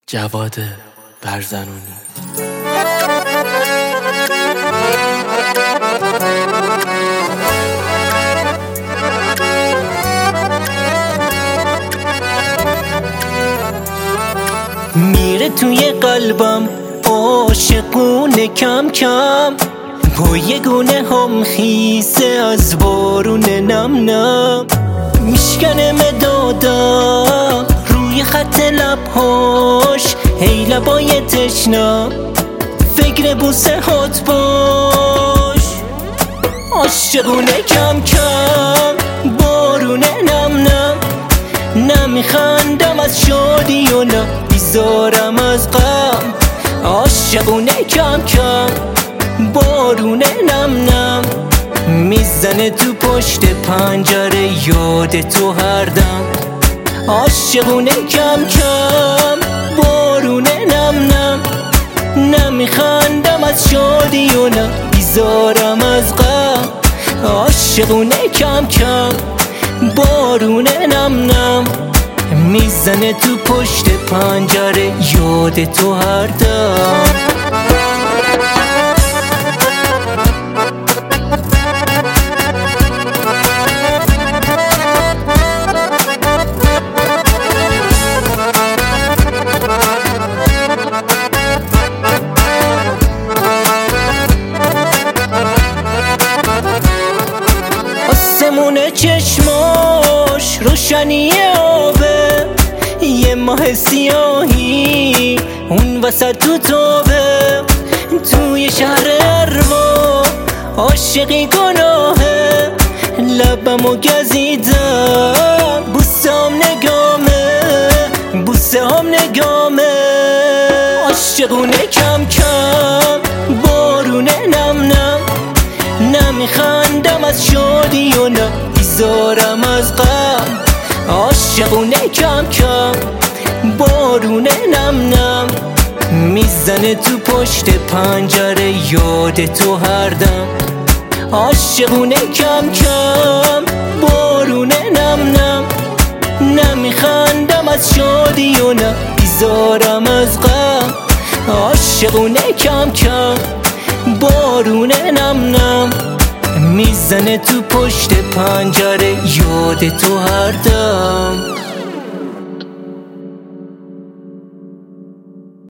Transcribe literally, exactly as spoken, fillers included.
جواد برزنونی. میره توی قلبم عاشقونه کم کم، با یه گونه هم خیسه از بارون نم نم، میشکنه مدادم روی خط لبهاش، هی لبای تشنم فکر بوسه هات باش. عاشقونه کم کم بارونه نم نم، نمیخندم از شادی و نه بیزارم از غم. عاشقونه کم کم بارونه نم نم، میزنه تو پشت پنجره یاد تو هر دم. عاشقونه کم کم بارونه نم نم، نمیخندم از شادی و نه بیزارم از غم. عاشقونه کم کم بارونه نم نم، میزنه تو پشت پنجره یاد تو هر دم. آسمون چشماش روشنی آبه، یه ماه سیاهی اون وسط تو تابه. توی شهر اروا عاشقی گناهه، لبمو گزیدم بوسه هم نگامه، بوسه هم نگامه. عاشقونه کم کم بارونه نم نم، نمیخندم از شادی و نه بیزارم از غم. عاشقونه کم کم بارونه نم نم، میزنه تو پشت پنجره یاد تو هر دم. عاشقونه کم کم بارونه نم نم، نمیخندم از شادی و نه بیزارم از غم. عاشقونه کم کم بارونه نم نم، میزنه تو پشت پنجره یاد تو هر دم.